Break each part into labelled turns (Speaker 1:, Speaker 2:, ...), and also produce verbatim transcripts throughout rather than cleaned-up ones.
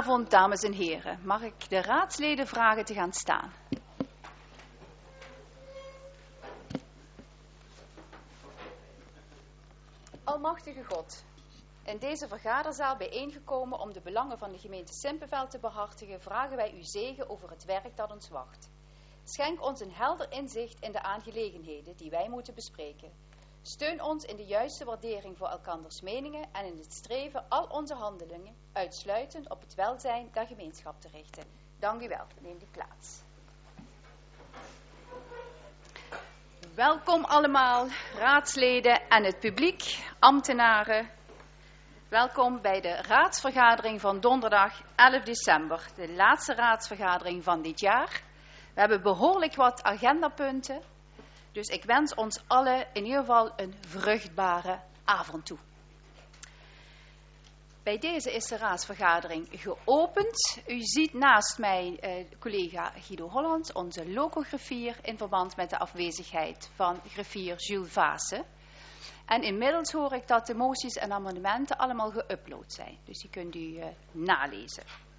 Speaker 1: Goedenavond, dames en heren. Mag ik de raadsleden vragen te gaan staan? Almachtige God, in deze vergaderzaal bijeengekomen om de belangen van de gemeente Simpelveld te behartigen, vragen wij uw zegen over het werk dat ons wacht. Schenk ons een helder inzicht in de aangelegenheden die wij moeten bespreken. Steun ons in de juiste waardering voor elkanders meningen en in het streven al onze handelingen uitsluitend op het welzijn der gemeenschap te richten. Dank u wel. Neem die plaats. Welkom allemaal, raadsleden en het publiek, ambtenaren. Welkom bij de raadsvergadering van donderdag elf december, de laatste raadsvergadering van dit jaar. We hebben behoorlijk wat agendapunten, dus ik wens ons allen in ieder geval een vruchtbare avond toe. Bij deze is de raadsvergadering geopend. U ziet naast mij eh, collega Guido Hollands, onze locograffier, in verband met de afwezigheid van griffier Jules Vaassen. En inmiddels hoor ik dat de moties en amendementen allemaal geüpload zijn. Dus die kunt u uh, nalezen.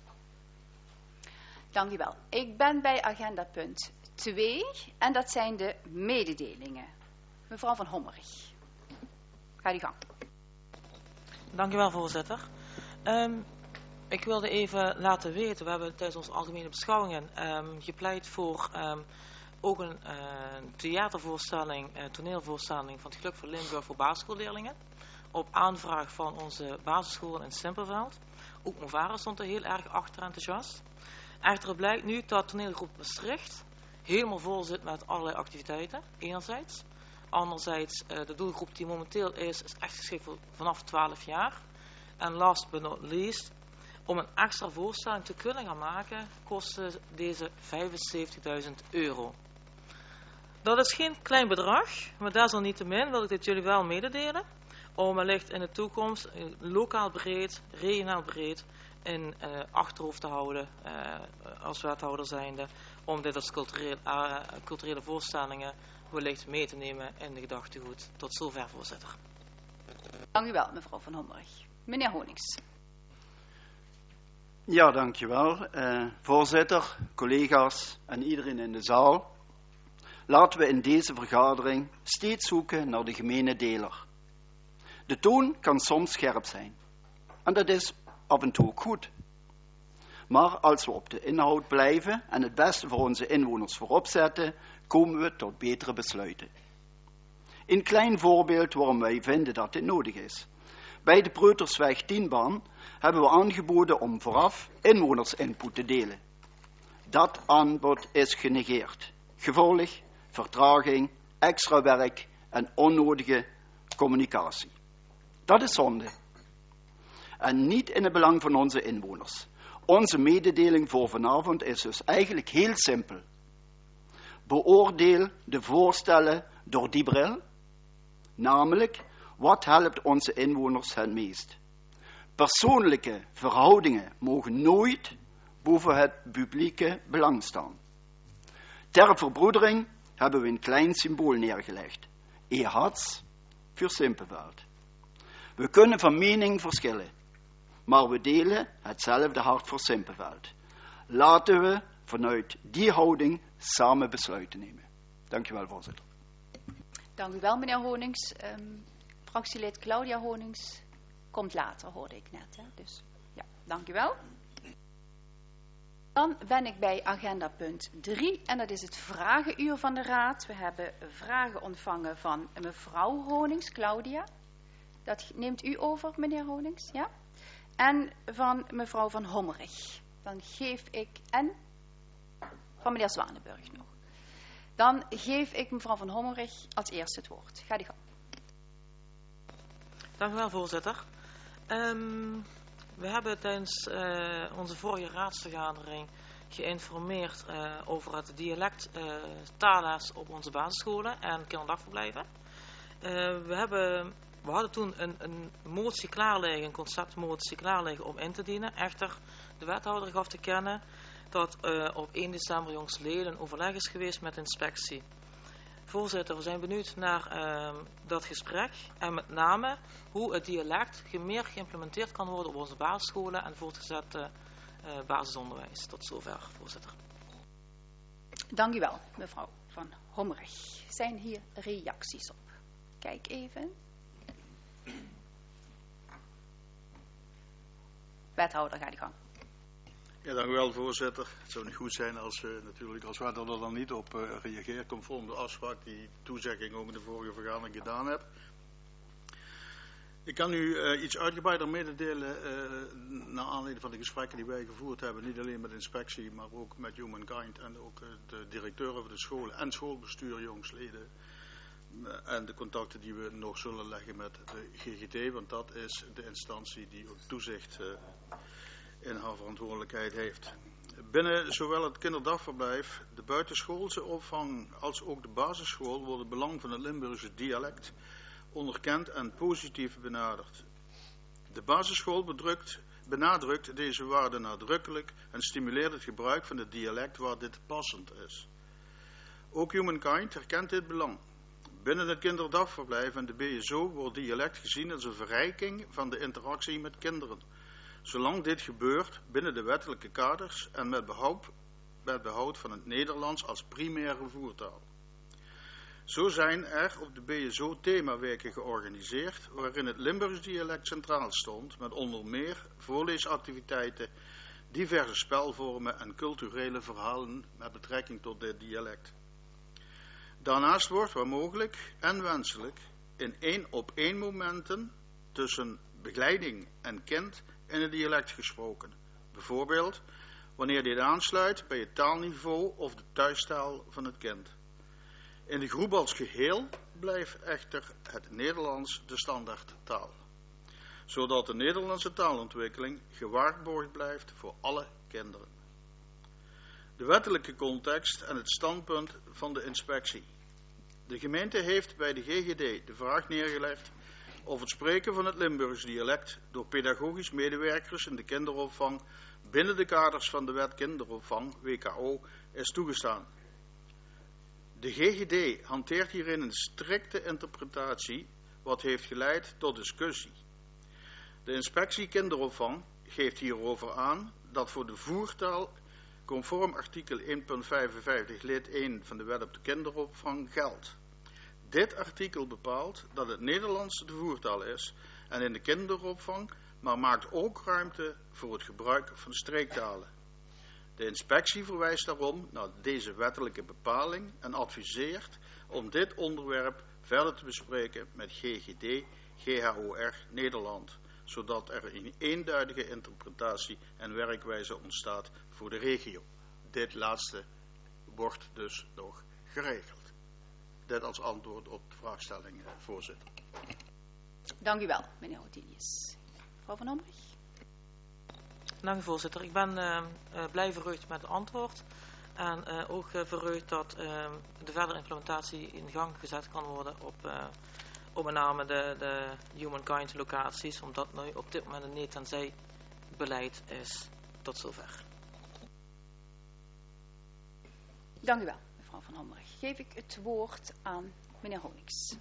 Speaker 1: Dank u wel. Ik ben bij agenda punt twee en dat zijn de mededelingen. Mevrouw van Hommerig. Ga die gang.
Speaker 2: Dank u wel, voorzitter. Um, ik wilde even laten weten, we hebben tijdens onze algemene beschouwingen um, gepleit voor um, ook een uh, theatervoorstelling, uh, toneelvoorstelling van het Geluk voor Limburg voor basisschoolleerlingen. Op aanvraag van onze basisschool in Simpelveld. Ook Movara stond er heel erg achter enthousiast. Echter blijkt nu dat toneelgroep Maastricht helemaal vol zit met allerlei activiteiten, enerzijds. Anderzijds, uh, de doelgroep die momenteel is, is echt geschikt voor vanaf twaalf jaar. En last but not least, om een extra voorstelling te kunnen gaan maken, kostte deze vijfenzeventigduizend euro. Dat is geen klein bedrag, maar desalniettemin wil ik dit jullie wel mededelen. Om wellicht in de toekomst uh, lokaal breed, regionaal breed in uh, achterhoofd te houden uh, als wethouder zijnde. Om dit als cultureel, uh, culturele voorstellingen wellicht mee te nemen in de gedachtegoed. Tot zover, voorzitter.
Speaker 1: Dank u wel, mevrouw van Hommerig. Meneer Honings.
Speaker 3: Ja, dankjewel. Uh, voorzitter, collega's en iedereen in de zaal. Laten we in deze vergadering steeds zoeken naar de gemene deler. De toon kan soms scherp zijn. En dat is af en toe ook goed. Maar als we op de inhoud blijven en het beste voor onze inwoners voorop zetten, komen we tot betere besluiten. Een klein voorbeeld waarom wij vinden dat dit nodig is. Bij de Preutersweg tien-baan hebben we aangeboden om vooraf inwonersinput te delen. Dat aanbod is genegeerd. Gevolg, vertraging, extra werk en onnodige communicatie. Dat is zonde. En niet in het belang van onze inwoners. Onze mededeling voor vanavond is dus eigenlijk heel simpel. Beoordeel de voorstellen door die bril, namelijk wat helpt onze inwoners het meest. Persoonlijke verhoudingen mogen nooit boven het publieke belang staan. Ter verbroedering hebben we een klein symbool neergelegd. E-Hats voor Simpelveld. We kunnen van mening verschillen, maar we delen hetzelfde hart voor Simpelveld. Laten we vanuit die houding samen besluiten nemen. Dank u wel, voorzitter.
Speaker 1: Dank u wel, meneer Honings. Um, fractielid Claudia Honings komt later, hoorde ik net. Hè? Dus ja, dank u wel. Dan ben ik bij agenda punt drie en dat is het vragenuur van de raad. We hebben vragen ontvangen van mevrouw Honings, Claudia. Dat neemt u over, meneer Honings, ja? En van mevrouw van Hommerig. Dan geef ik, en van meneer Zwanenburg nog. Dan geef ik mevrouw van Hommerig als eerste het woord. Ga die gang.
Speaker 2: Dank u wel, voorzitter. Um, we hebben tijdens uh, onze vorige raadsvergadering geïnformeerd uh, over het dialect uh, taalles op onze basisscholen en kinderdagverblijven. Uh, we, hebben, we hadden toen een, een motie klaarliggen, een conceptmotie klaarliggen om in te dienen. Echter, de wethouder gaf te kennen dat uh, op één december jongstleden een overleg is geweest met de inspectie. Voorzitter, we zijn benieuwd naar uh, dat gesprek en met name hoe het dialect meer geïmplementeerd kan worden op onze basisscholen en voortgezette uh, basisonderwijs. Tot zover, voorzitter.
Speaker 1: Dank u wel, mevrouw Van Hommerig. Zijn hier reacties op? Kijk even. Wethouder, ga je gang.
Speaker 4: Ja, dank u wel, voorzitter. Het zou niet goed zijn als we natuurlijk als wethouder er dan niet op uh, reageert, conform de afspraak die toezegging ook in de vorige vergadering gedaan heb. Ik kan u uh, iets uitgebreider mededelen uh, naar aanleiding van de gesprekken die wij gevoerd hebben. Niet alleen met de inspectie, maar ook met Humankind en ook uh, de directeuren van de scholen en schoolbestuur, jongsleden. Uh, en de contacten die we nog zullen leggen met de G G D, want dat is de instantie die ook toezicht uh, in haar verantwoordelijkheid heeft. Binnen zowel het kinderdagverblijf, de buitenschoolse opvang als ook de basisschool wordt het belang van het Limburgse dialect onderkend en positief benaderd. De basisschool bedrukt, benadrukt deze waarde nadrukkelijk en stimuleert het gebruik van het dialect waar dit passend is. Ook Humankind herkent dit belang. Binnen het kinderdagverblijf en de B S O wordt dialect gezien als een verrijking van de interactie met kinderen. Zolang dit gebeurt binnen de wettelijke kaders en met behoud, met behoud van het Nederlands als primaire voertaal. Zo zijn er op de B S O themaweken georganiseerd waarin het Limburgs dialect centraal stond met onder meer voorleesactiviteiten, diverse spelvormen en culturele verhalen met betrekking tot dit dialect. Daarnaast wordt waar mogelijk en wenselijk in één op één momenten tussen begeleiding en kind in het dialect gesproken. Bijvoorbeeld wanneer dit aansluit bij het taalniveau of de thuistaal van het kind. In de groep als geheel blijft echter het Nederlands de standaardtaal, zodat de Nederlandse taalontwikkeling gewaarborgd blijft voor alle kinderen. De wettelijke context en het standpunt van de inspectie. De gemeente heeft bij de G G D de vraag neergelegd of het spreken van het Limburgs dialect door pedagogisch medewerkers in de kinderopvang binnen de kaders van de wet kinderopvang, W K O, is toegestaan. De G G D hanteert hierin een strikte interpretatie, wat heeft geleid tot discussie. De inspectie kinderopvang geeft hierover aan dat voor de voertaal conform artikel één punt vijfenvijftig lid één van de wet op de kinderopvang geldt. Dit artikel bepaalt dat het Nederlands de voertaal is en in de kinderopvang, maar maakt ook ruimte voor het gebruik van streektalen. De inspectie verwijst daarom naar deze wettelijke bepaling en adviseert om dit onderwerp verder te bespreken met G G D, G H O R Nederland, zodat er een eenduidige interpretatie en werkwijze ontstaat voor de regio. Dit laatste wordt dus nog geregeld. Dit als antwoord op de vraagstelling, voorzitter.
Speaker 1: Dank u wel, meneer Houdinius. Mevrouw Van Hommerig.
Speaker 2: Dank u, voorzitter. Ik ben uh, uh, blij verheugd met het antwoord. En uh, ook uh, verheugd dat uh, de verdere implementatie in gang gezet kan worden op, uh, op met name de, de Humankind locaties, omdat nu op dit moment een nee-tenzij beleid is. Tot zover.
Speaker 1: Dank u wel, mevrouw Van Hommerig. Geef ik het woord aan meneer Honings.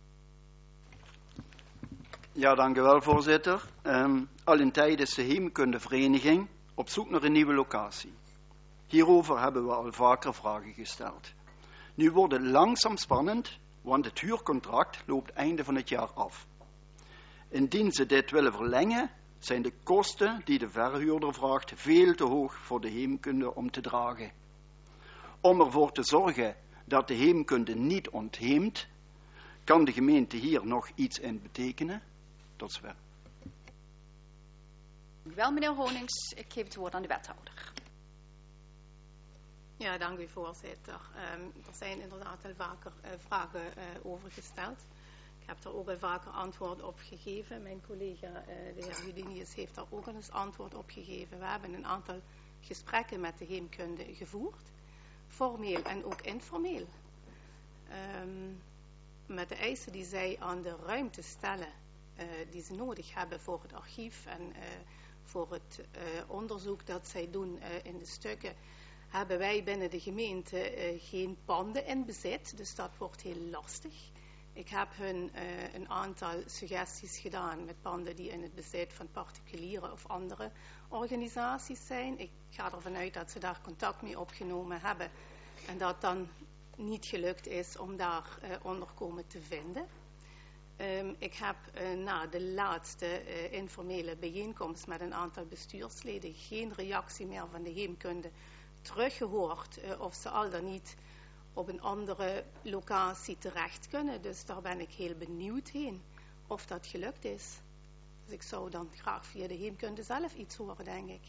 Speaker 3: Ja, dank u wel, voorzitter. Um, al een tijd is de heemkundevereniging op zoek naar een nieuwe locatie. Hierover hebben we al vaker vragen gesteld. Nu wordt het langzaam spannend, want het huurcontract loopt einde van het jaar af. Indien ze dit willen verlengen, zijn de kosten die de verhuurder vraagt veel te hoog voor de heemkunde om te dragen. Om ervoor te zorgen dat de heemkunde niet ontheemt, kan de gemeente hier nog iets in betekenen. Tot zover.
Speaker 1: Dank u wel, meneer Honings. Ik geef het woord aan de wethouder.
Speaker 5: Ja, dank u, voorzitter. Um, er zijn inderdaad al vaker uh, vragen uh, over gesteld. Ik heb er ook al vaker antwoord op gegeven. Mijn collega, uh, de heer Houdinius, heeft daar ook al eens antwoord op gegeven. We hebben een aantal gesprekken met de heemkunde gevoerd. Formeel en ook informeel. Um, met de eisen die zij aan de ruimte stellen, uh, die ze nodig hebben voor het archief en uh, voor het uh, onderzoek dat zij doen uh, in de stukken, hebben wij binnen de gemeente uh, geen panden in bezit. Dus dat wordt heel lastig. ik heb hun uh, een aantal suggesties gedaan met panden die in het bezit van particuliere of andere organisaties zijn. Ik ga ervan uit dat ze daar contact mee opgenomen hebben en dat dan niet gelukt is om daar uh, onderkomen te vinden. Um, ik heb uh, na de laatste uh, informele bijeenkomst met een aantal bestuursleden geen reactie meer van de heemkunde teruggehoord uh, of ze al dan niet op een andere locatie terecht kunnen. Dus daar ben ik heel benieuwd heen of dat gelukt is. Dus ik zou dan graag via de heemkunde zelf iets horen, denk ik.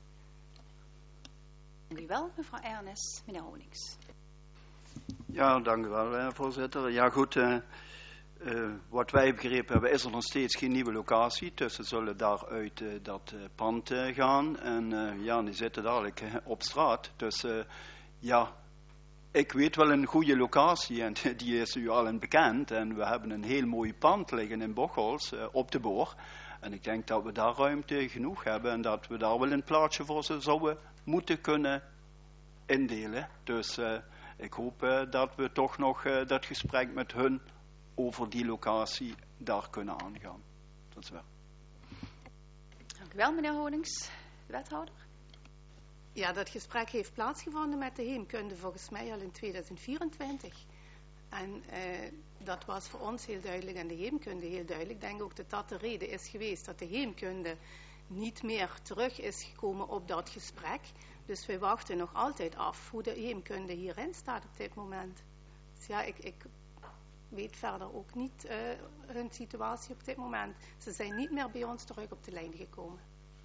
Speaker 1: Dank u wel, mevrouw Ernest. Meneer Honings.
Speaker 3: Ja, dank u wel, eh, voorzitter. Ja, goed. Uh, uh, wat wij begrepen hebben, is er nog steeds geen nieuwe locatie. Dus ze zullen daar uit uh, dat uh, pand uh, gaan. En uh, ja, die zitten dadelijk uh, op straat. Dus uh, ja, ik weet wel een goede locatie en die is u allen bekend. En we hebben een heel mooi pand liggen in Bocholt uh, op de Boor. En ik denk dat we daar ruimte genoeg hebben en dat we daar wel een plaatsje voor ze zouden moeten kunnen indelen. Dus uh, ik hoop uh, dat we toch nog uh, dat gesprek met hun over die locatie daar kunnen aangaan. Dat is wel.
Speaker 1: Dank u wel, meneer Honings. De wethouder.
Speaker 5: Ja, dat gesprek heeft plaatsgevonden met de heemkunde volgens mij al in tweeduizend vierentwintig. En uh, dat was voor ons heel duidelijk en de heemkunde heel duidelijk. Ik denk ook dat dat de reden is geweest dat de heemkunde niet meer terug is gekomen op dat gesprek. Dus wij wachten nog altijd af hoe de heemkunde hierin staat op dit moment. Dus ja, ik, ik weet verder ook niet uh, hun situatie op dit moment. Ze zijn niet meer bij ons terug op de lijn gekomen.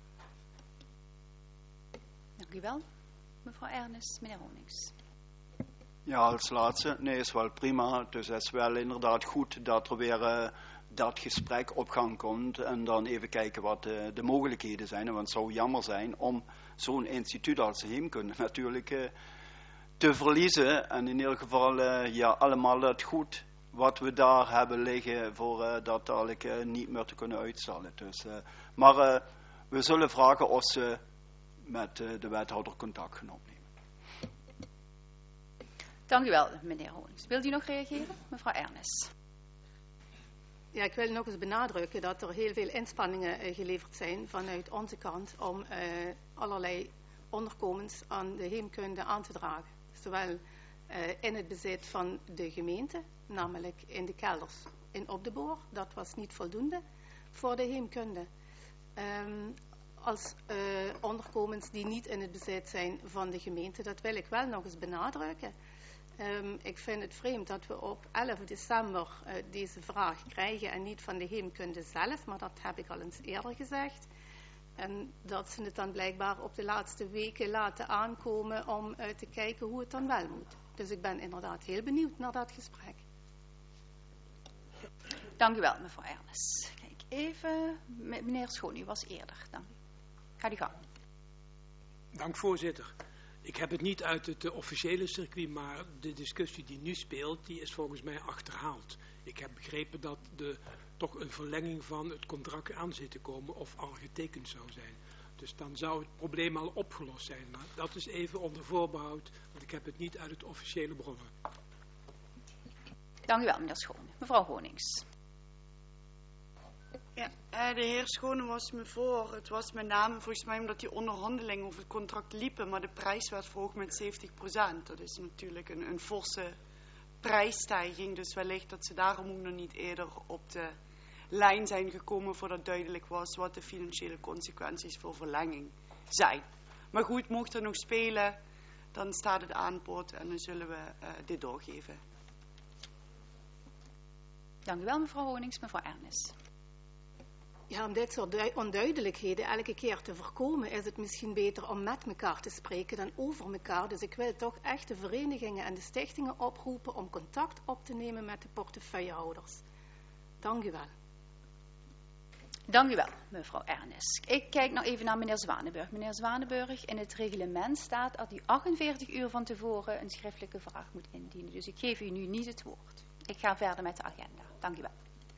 Speaker 1: Dank u wel, mevrouw Ernest. Meneer Honings.
Speaker 3: Ja, als laatste. Nee, is wel prima. Dus het is wel inderdaad goed dat er weer uh, dat gesprek op gang komt. En dan even kijken wat uh, de mogelijkheden zijn. Want het zou jammer zijn om zo'n instituut als de heemkunde natuurlijk uh, te verliezen. En in ieder geval uh, ja, allemaal het goed wat we daar hebben liggen voor uh, dat dadelijk uh, niet meer te kunnen uitstellen. Dus, uh, maar uh, we zullen vragen of ze met uh, de wethouder contact gaan opnemen.
Speaker 1: Dank u wel, meneer Honings. Wilt u nog reageren, mevrouw Ernest?
Speaker 5: Ja, ik wil nog eens benadrukken dat er heel veel inspanningen uh, geleverd zijn vanuit onze kant om uh, allerlei onderkomens aan de heemkunde aan te dragen. Zowel uh, in het bezit van de gemeente, namelijk in de kelders in Op de Boor. Dat was niet voldoende voor de heemkunde. Um, als uh, onderkomens die niet in het bezit zijn van de gemeente. Dat wil ik wel nog eens benadrukken. Um, ik vind het vreemd dat we op elf december uh, deze vraag krijgen en niet van de heemkunde zelf, maar dat heb ik al eens eerder gezegd. En dat ze het dan blijkbaar op de laatste weken laten aankomen om uh, te kijken hoe het dan wel moet. Dus ik ben inderdaad heel benieuwd naar dat gesprek.
Speaker 1: Dank u wel, mevrouw Ernest. Kijk even, meneer Schoon, u was eerder. Dank u. Ga u gang.
Speaker 6: Dank, voorzitter. Ik heb het niet uit het uh, officiële circuit, maar de discussie die nu speelt, die is volgens mij achterhaald. Ik heb begrepen dat er toch een verlenging van het contract aan zit te komen of al getekend zou zijn. Dus dan zou het probleem al opgelost zijn. Maar dat is even onder voorbehoud, want ik heb het niet uit het officiële bronnen.
Speaker 1: Dank u wel, meneer Schoon. Mevrouw Honings.
Speaker 7: Ja, de heer Schone was me voor. Het was met name volgens mij omdat die onderhandelingen over het contract liepen, maar de prijs werd verhoogd met zeventig procent. Dat is natuurlijk een, een forse prijsstijging, dus wellicht dat ze daarom ook nog niet eerder op de lijn zijn gekomen voordat duidelijk was wat de financiële consequenties voor verlenging zijn. Maar goed, mocht er nog spelen, dan staat het aanbod en dan zullen we uh, dit doorgeven.
Speaker 1: Dank u wel, mevrouw Honings. Mevrouw Ernest.
Speaker 5: Ja, om dit soort onduidelijkheden elke keer te voorkomen, is het misschien beter om met elkaar te spreken dan over elkaar. Dus ik wil toch echt de verenigingen en de stichtingen oproepen om contact op te nemen met de portefeuillehouders. Dank u wel.
Speaker 1: Dank u wel, mevrouw Ernest. Ik kijk nog even naar meneer Zwanenburg. Meneer Zwanenburg, in het reglement staat dat u achtenveertig uur van tevoren een schriftelijke vraag moet indienen. Dus ik geef u nu niet het woord. Ik ga verder met de agenda. Dank u wel.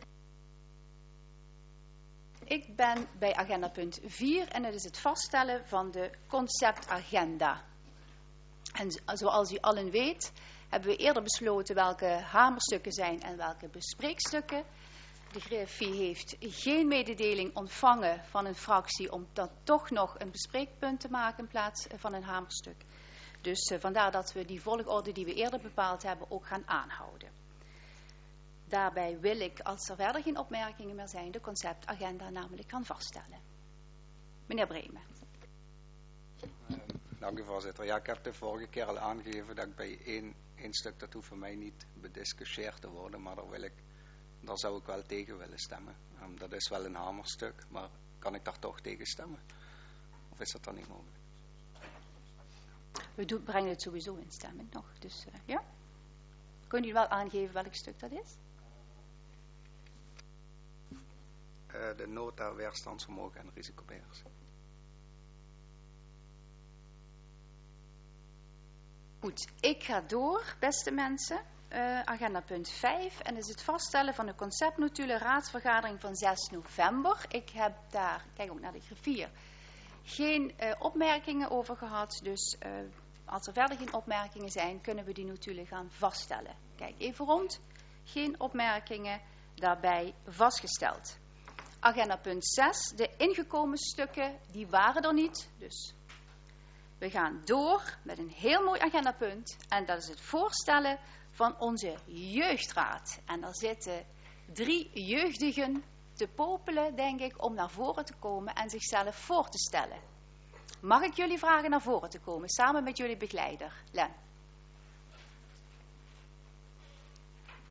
Speaker 1: Ik ben bij agenda punt vier en dat is het vaststellen van de conceptagenda. En zoals u allen weet, hebben we eerder besloten welke hamerstukken zijn en welke bespreekstukken. De griffier heeft geen mededeling ontvangen van een fractie om dan toch nog een bespreekpunt te maken in plaats van een hamerstuk. Dus uh, vandaar dat we die volgorde die we eerder bepaald hebben ook gaan aanhouden. Daarbij wil ik, als er verder geen opmerkingen meer zijn, de conceptagenda namelijk gaan vaststellen. Meneer Bremen.
Speaker 8: Uh, dank u, voorzitter. Ja, ik heb de vorige keer al aangegeven dat ik bij één, één stuk, dat hoeft voor mij niet bediscussieerd te worden, maar daar, wil ik, daar zou ik wel tegen willen stemmen. Um, dat is wel een hamerstuk, maar kan ik daar toch tegen stemmen? Of is dat dan niet mogelijk?
Speaker 1: We doen, brengen het sowieso in stemming nog, dus uh, ja. Kunt u wel aangeven welk stuk dat is?
Speaker 8: Uh, de nota weerstandsvermogen en risicobeheersing.
Speaker 1: Goed, ik ga door, beste mensen. Uh, agenda punt vijf. En dat is het vaststellen van de conceptnotulen raadsvergadering van zes november. Ik heb daar, kijk ook naar de griffier, geen uh, opmerkingen over gehad. Dus uh, als er verder geen opmerkingen zijn, kunnen we die notulen gaan vaststellen. Kijk even rond. Geen opmerkingen, daarbij vastgesteld. Agenda punt zes. De ingekomen stukken, die waren er niet. Dus we gaan door met een heel mooi agendapunt. En dat is het voorstellen van onze jeugdraad. En daar zitten drie jeugdigen te popelen, denk ik, om naar voren te komen en zichzelf voor te stellen. Mag ik jullie vragen naar voren te komen, samen met jullie begeleider, Len?